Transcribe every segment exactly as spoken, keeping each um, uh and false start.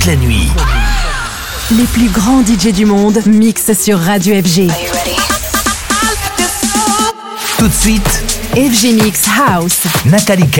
la nuit. Les plus grands D J du monde mixent sur Radio F G. Tout de suite, F G Mix House. Natalika.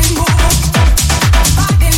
move, body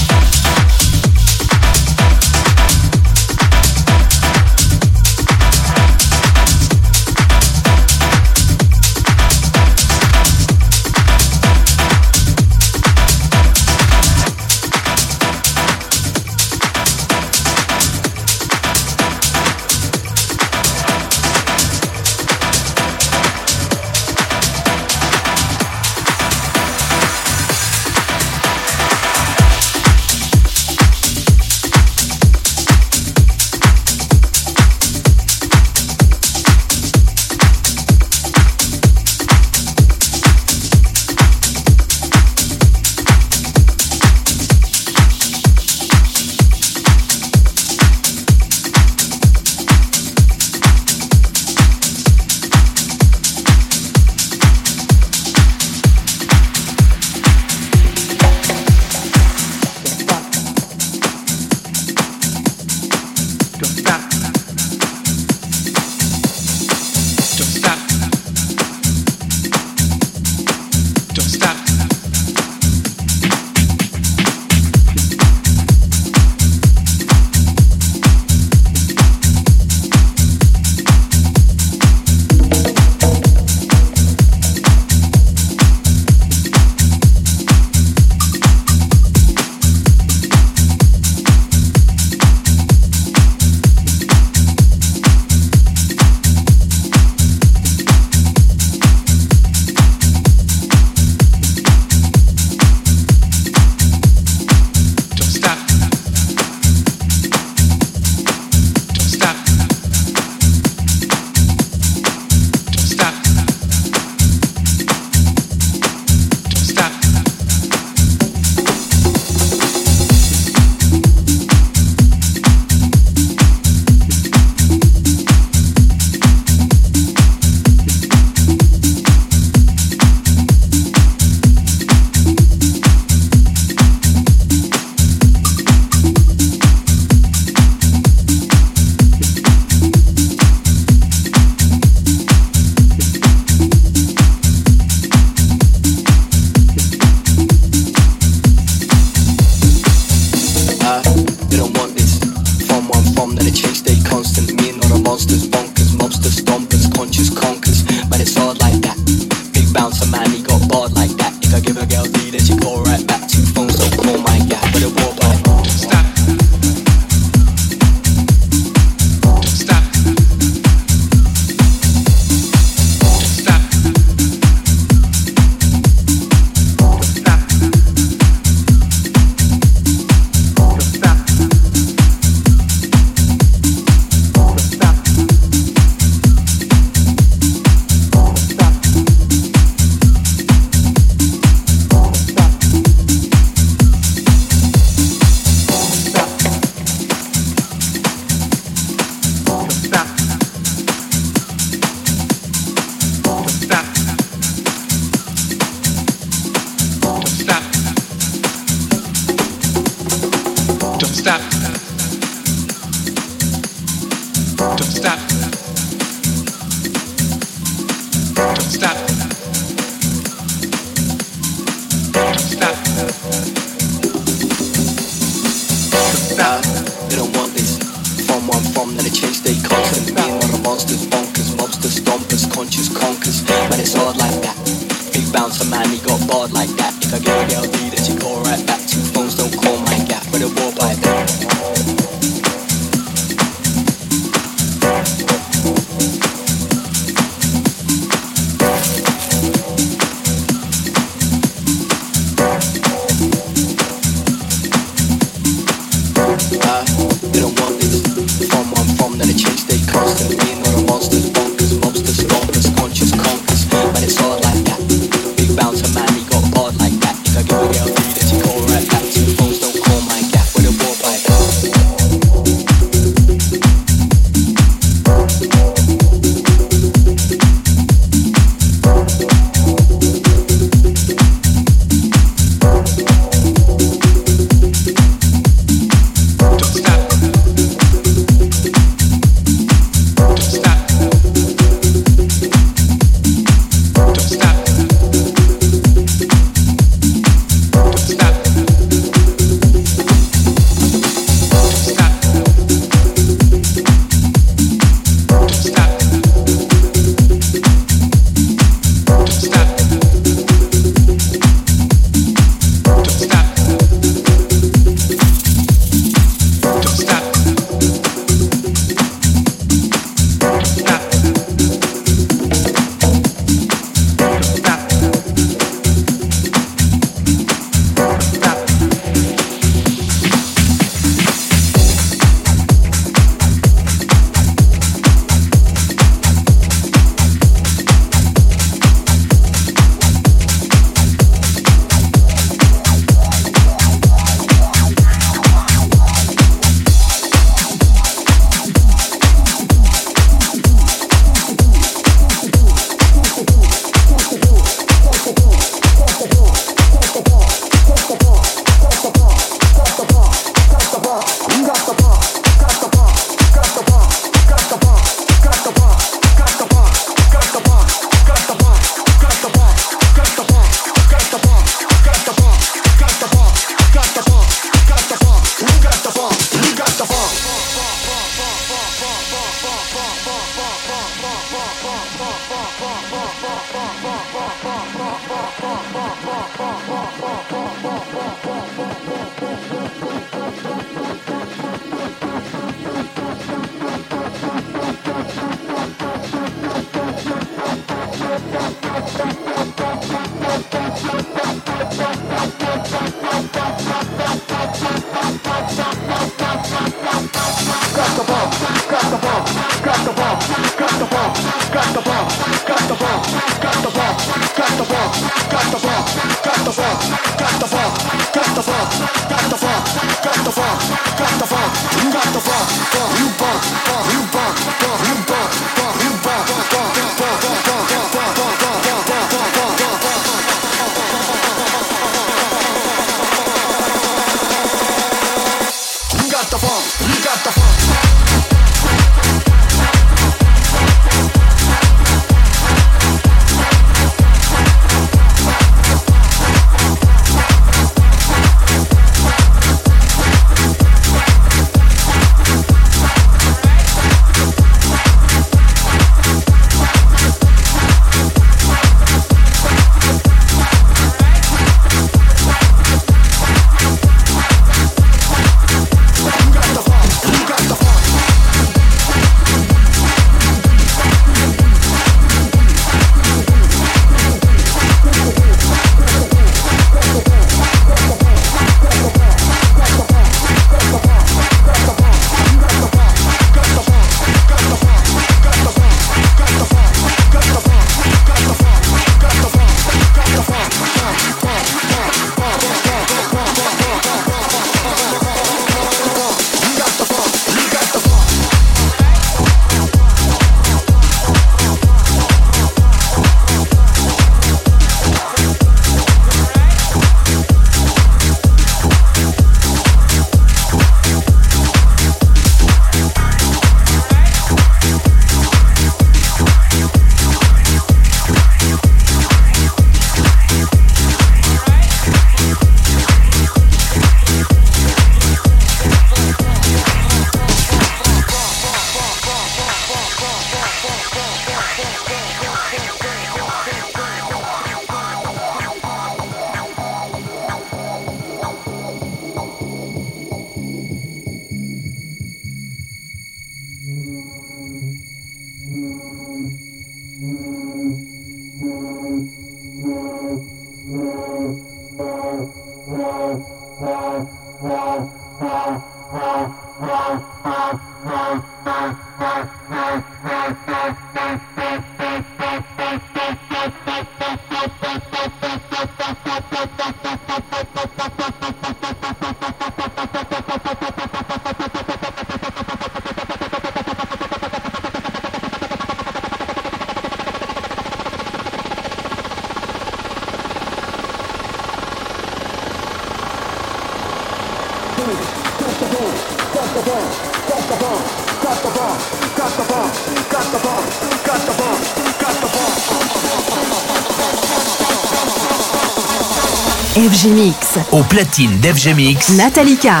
F G Mix. Au platine d'F G Mix, Natalika.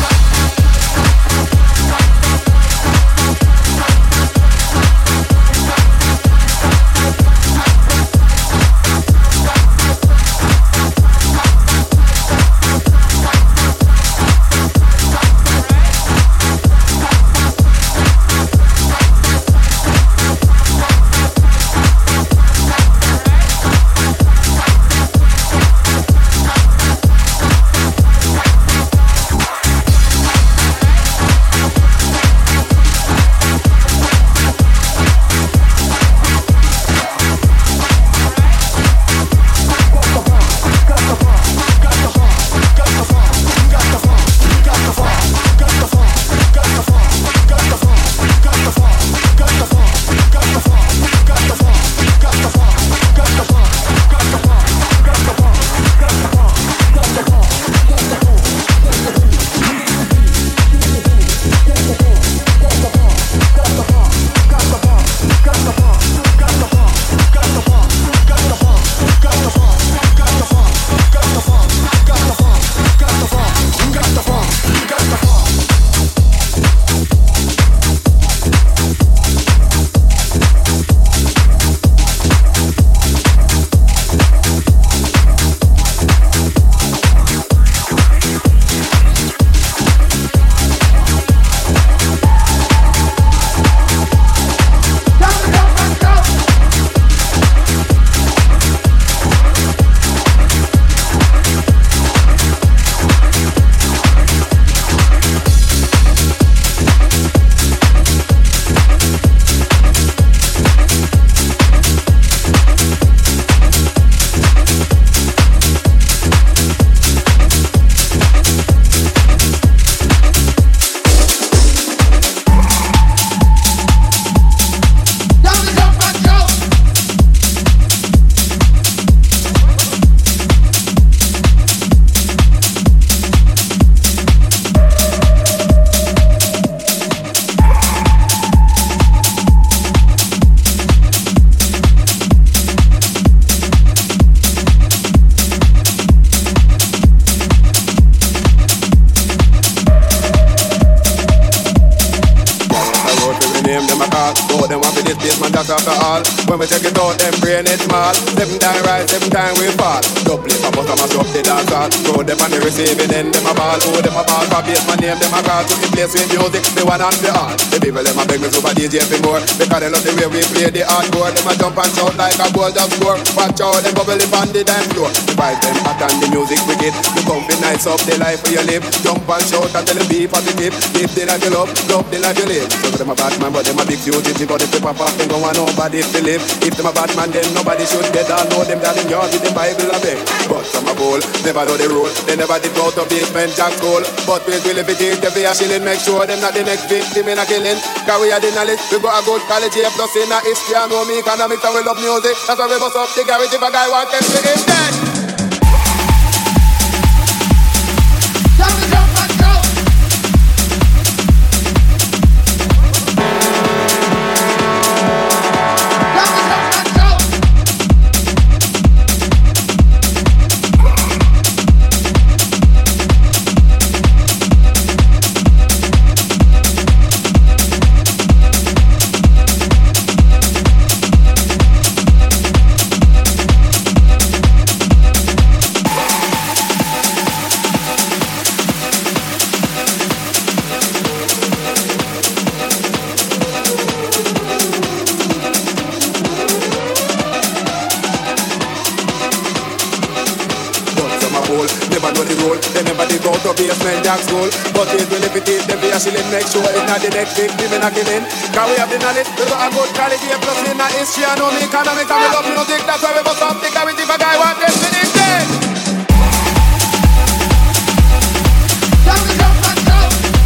Alcohol. When we take it out, them brain it small. Seven time rise, seven time we fall. Double it, pop out, mash up the dance hall. Throw them on the receiving end, them a ball. Oh, them a ball, for base, my name, them a call. To the place with music, the one and the all. The people, them a beg me super D J for more. Because they love the way we play the hardcore. Them a jump and shout like a goal just score. Watch out, them bubble up on the dance floor. The vibes, them hot and the music wicked. You come be nice up the life where you live. Jump and shout and tell them be positive. Live the life you love, love the life you live. So them a bad man, but them a big fugitive. But if they pop off, then go on nobody to live. If them a bad man, then nobody should get all know them that in yard with the Bible a beg. But some a bowl, never know the rule. They never did go to basement jack school. But we will if it is if we a shilling, make sure them not the next victim in a killing. Cause we are the knowledge, we got a good college here. Plus in a history, I know me economics and we love music. That's why we bust up the garage if a guy wants to be in dead. rule. They never did go to basement jack school, but it will if it is them be a shilling. Make sure it's not the next victim in a killing. Cause we have the knowledge, we got a good quality. A plus in a history, I know me economics and we love music. That's why we bust up the garbage. If a guy want this, we need this. Time to jump and jump.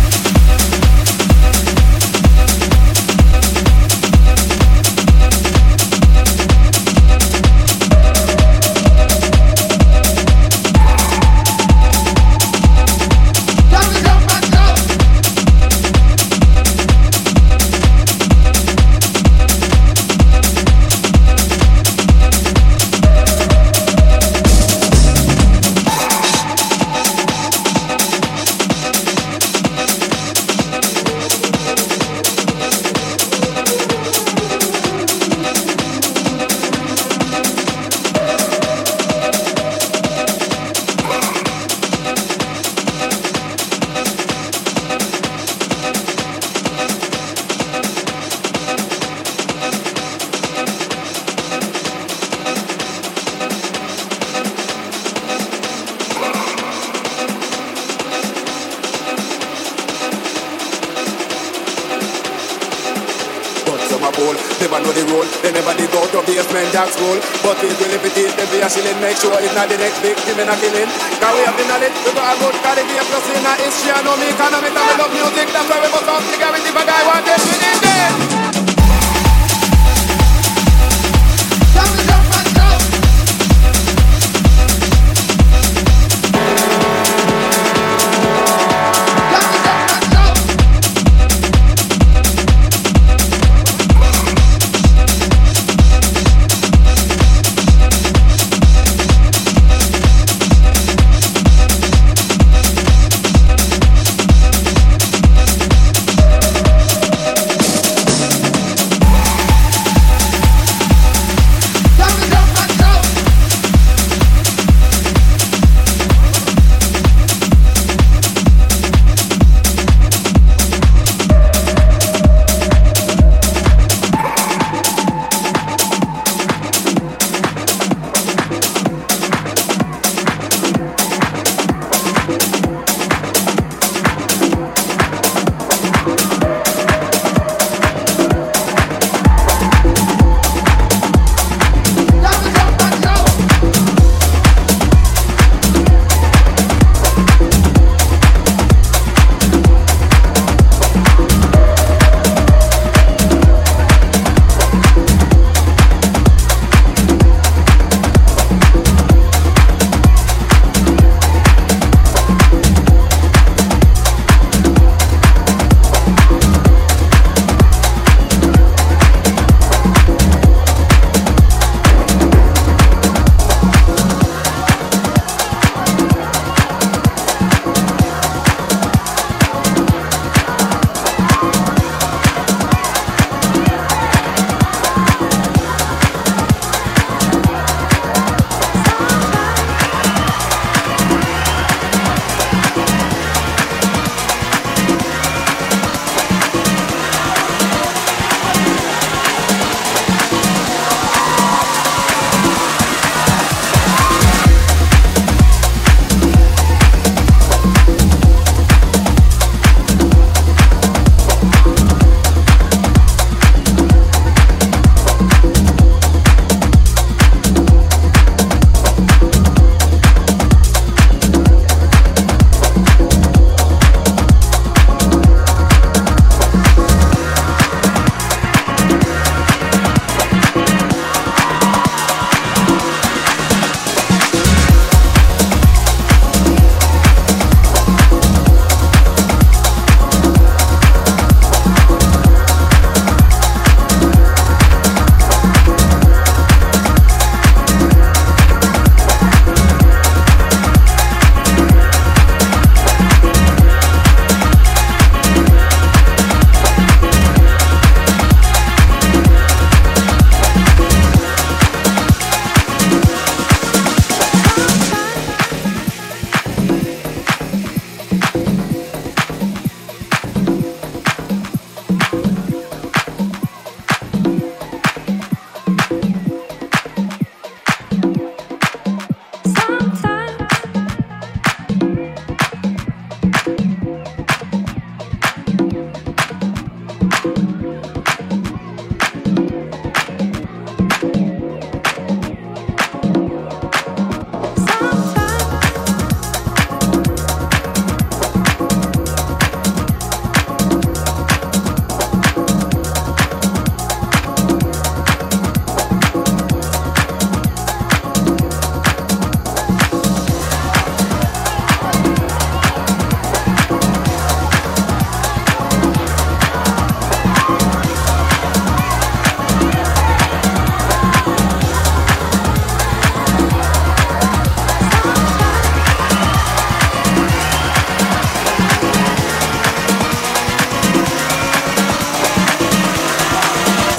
Never know the rule, they never did go to basement jack school, but it will if it is, them be a shilling. Make sure it's not the next victim in a killing. Cause we have the knowledge, we got a good quality. A plus in a history, I know me economics and we love music. That's why we bust up the garbage. If a guy want this, we need this. Time to jump and jump.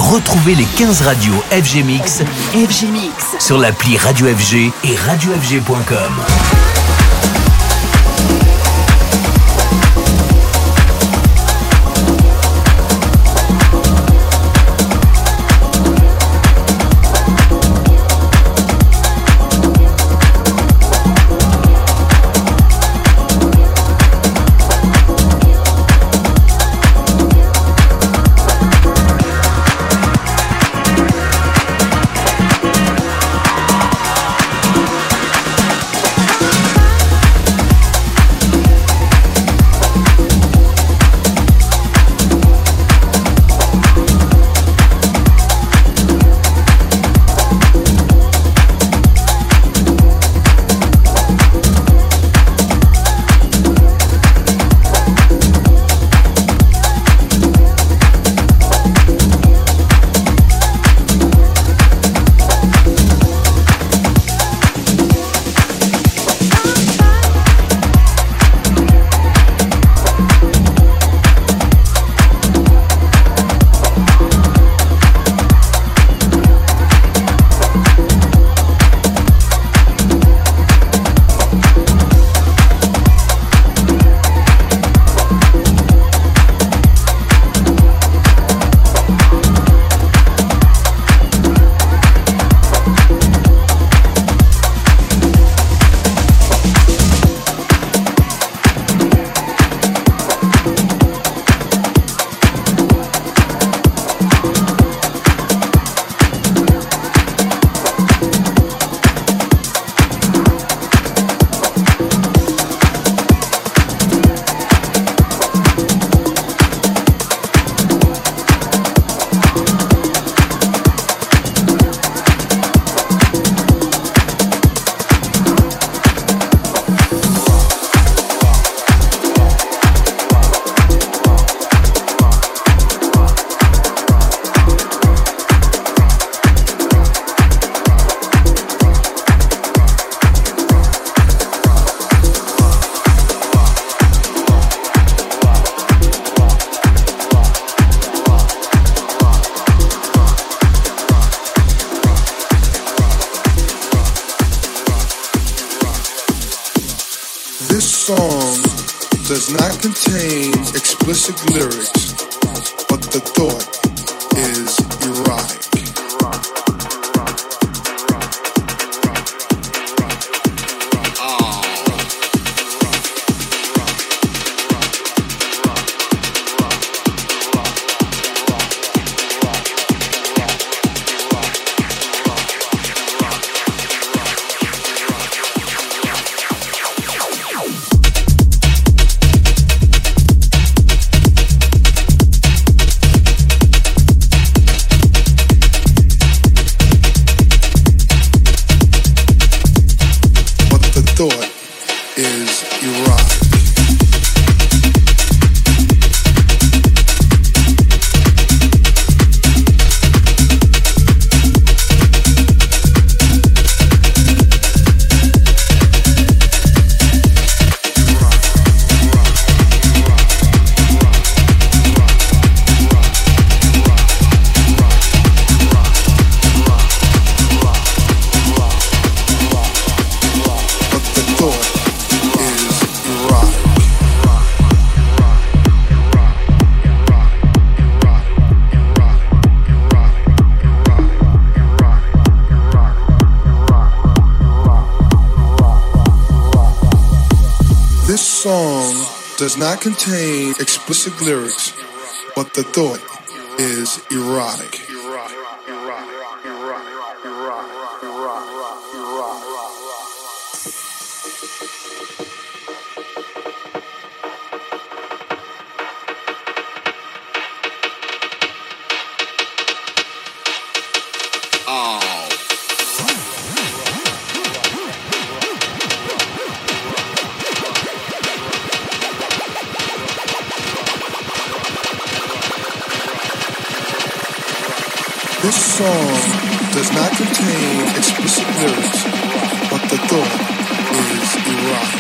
Retrouvez les quinze radios F G Mix, F G Mix sur l'appli Radio F G et radio f g point com. does not contain explicit lyrics, but the thought is erotic. Does not contain explicit lyrics, but the thought is erotic. This song does not contain explicit lyrics, but the thought is erotic.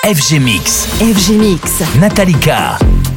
F G Mix. F G Mix. Natalika.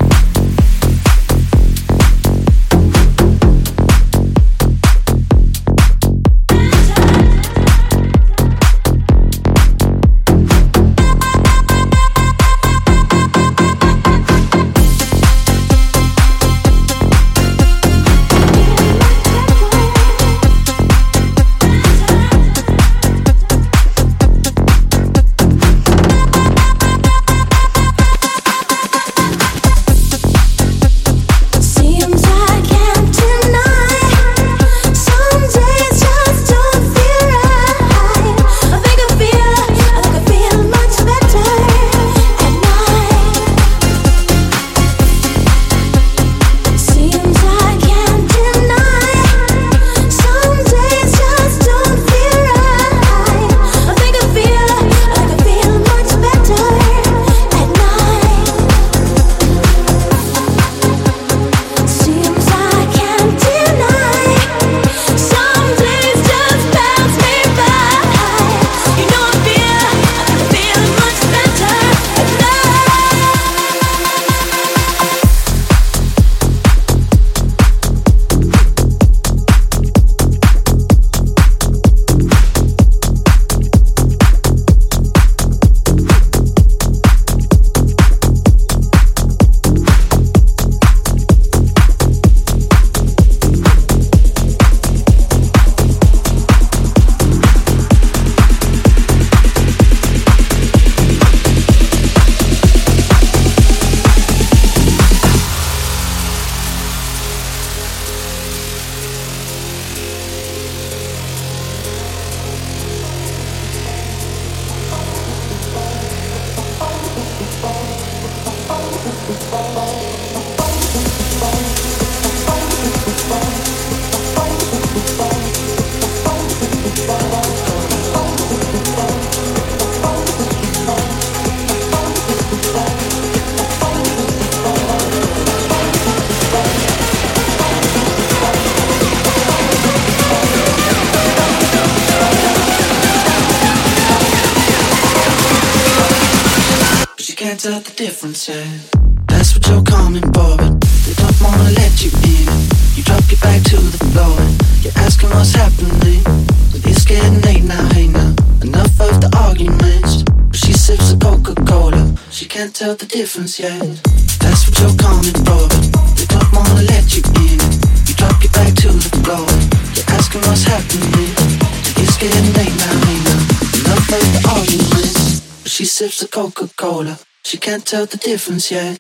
Tell the difference, yeah. That's what you're coming for, but they don't wanna let you in. You drop your back to the floor and you're asking what's happening. It's getting late now, hey now. Enough of the arguments. But she sips a Coca-Cola. She can't tell the difference, yeah. That's what you're coming for, but they don't wanna let you in. You drop your back to the floor and you're asking what's happening. It's getting late now, hey now. Enough of the arguments. But she sips a Coca-Cola. She can't tell the difference yet.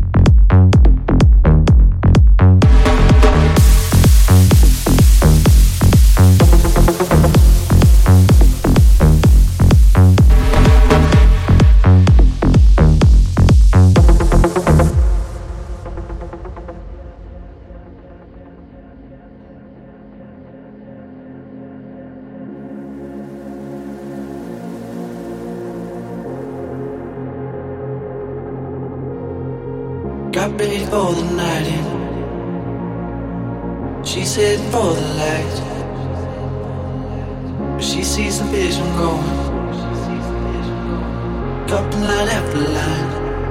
Got ready for the night in. She's heading for the light. She sees the vision going. Couple line after line.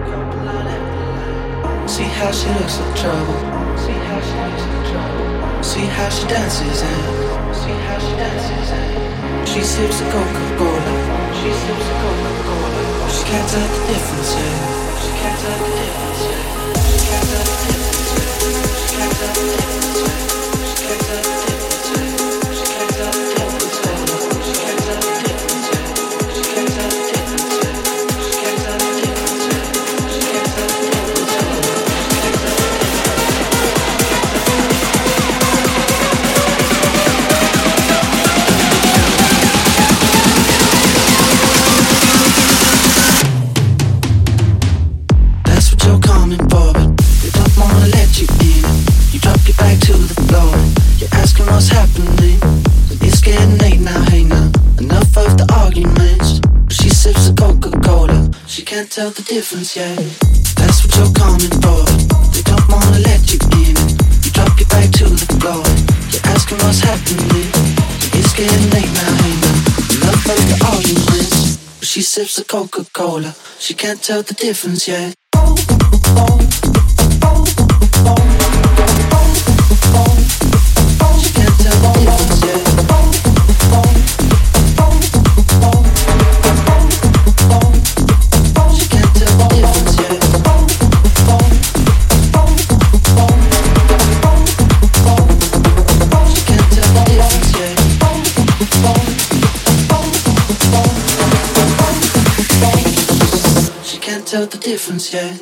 See how she looks like trouble. See how she looks like trouble. See how she dances and see how she dances and she sips the Coca-Cola. She sips the Coca-Cola. She can't tell the difference, yeah. She can't tell the difference, yeah. She can't tell the difference, yeah. She can't tell the difference, yeah. She can't tell the difference, yeah. She can't tell the difference, yeah. She can't tell the difference, yeah. She can't tell the difference, yeah. She can't tell the difference, yeah. She can't tell the difference, yeah. That's what you're coming for, but they don't wanna let you in. You drop your back to the floor. You're asking what's happening. It's getting late now, hey now. Enough of the arguments. She sips a Coca-Cola. She can't tell the difference yet. That's what you're coming for. They don't wanna let you in. You drop your back to the floor. You're asking what's happening. It's getting late now, hey now. Enough of the arguments. She sips of Coca-Cola. She can't tell the difference yet. She can't tell the difference yet. She can't tell the difference yet. She can't tell the difference yet. She can't tell the difference yet.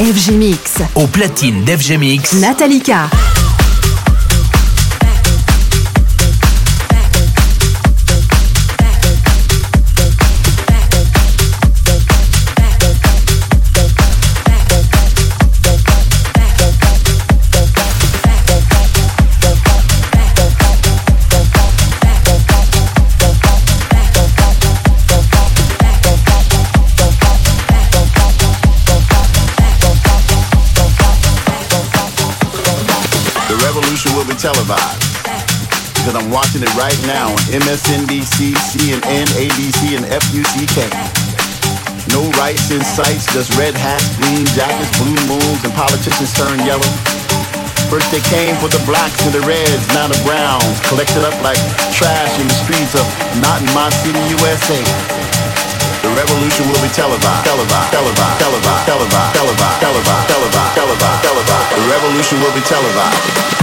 F G Mix. Au platine d'F G Mix, Natalika. Televised because I'm watching it right now on M S N B C, C N N, A B C, and F U C K. No rights in sights, just red hats, green jackets, blue moons, and politicians turn yellow. First they came for the blacks and the reds, now the browns, collected up like trash in the streets of not in my city, U S A. The revolution will be televised, televised, televised, televised, televised, televised, televised, televised, televised, televised. The revolution will be televised.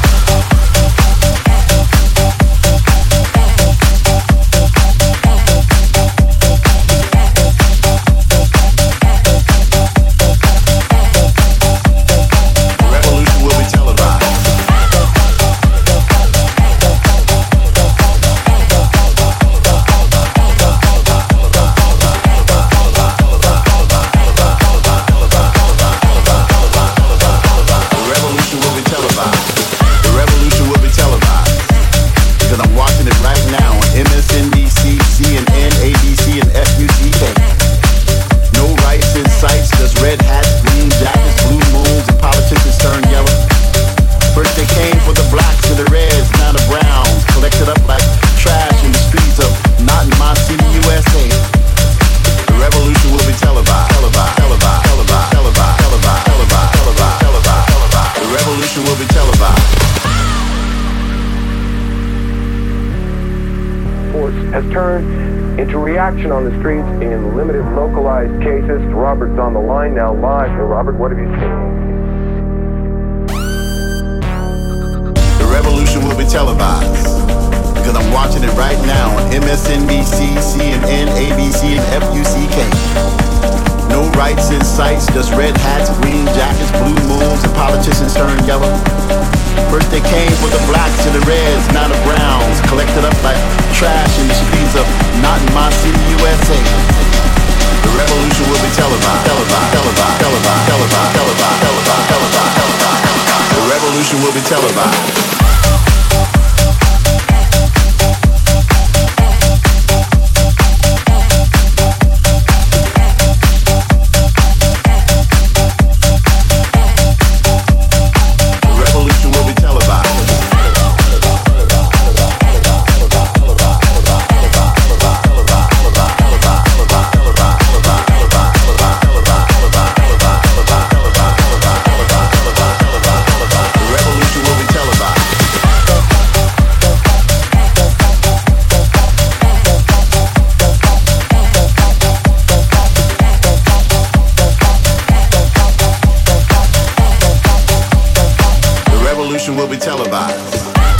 Action on the streets in limited localized cases. Robert's on the line now live. So Robert, what have you seen? The revolution will be televised because I'm watching it right now on M S N B C, C N N, A B C, and F U C K. No rights in sights, just red hats, green jackets, blue moons, and politicians turn yellow. First they came for the blacks and the reds, now the browns, collected up like trash in the streets of not in my city, U S A. The revolution will be televised, televised, televised, televised, televised, televised, televised, televised, televised. The revolution will be televised. Will be televised.